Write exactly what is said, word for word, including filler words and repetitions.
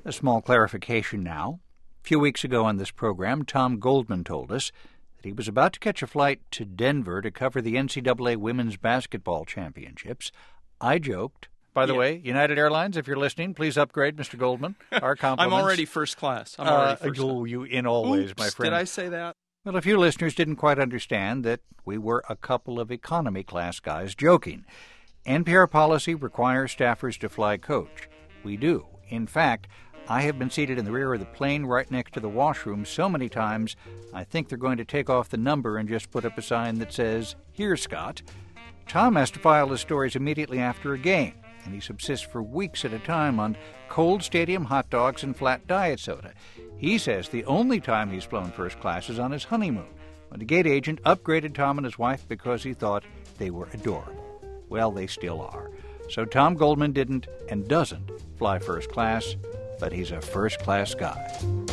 A small clarification now. A few weeks ago on this program, Tom Goldman told us that he was about to catch a flight to Denver to cover the N C double A Women's Basketball Championships. I joked. By the yeah. way, United Airlines, if you're listening, please upgrade Mister Goldman. Our compliments. I'm already first class. I'm already uh, first oh, class. You in all ways, Oops, my friend. Did I say that? Well, a few listeners didn't quite understand that we were a couple of economy class guys joking. N P R policy requires staffers to fly coach. We do. In fact, I have been seated in the rear of the plane right next to the washroom so many times, I think they're going to take off the number and just put up a sign that says, "Here, Scott." Tom has to file his stories immediately after a game, and he subsists for weeks at a time on cold stadium hot dogs and flat diet soda. He says the only time he's flown first class is on his honeymoon, when the gate agent upgraded Tom and his wife because he thought they were adorable. Well, they still are. So Tom Goldman didn't and doesn't fly first class, but he's a first-class guy.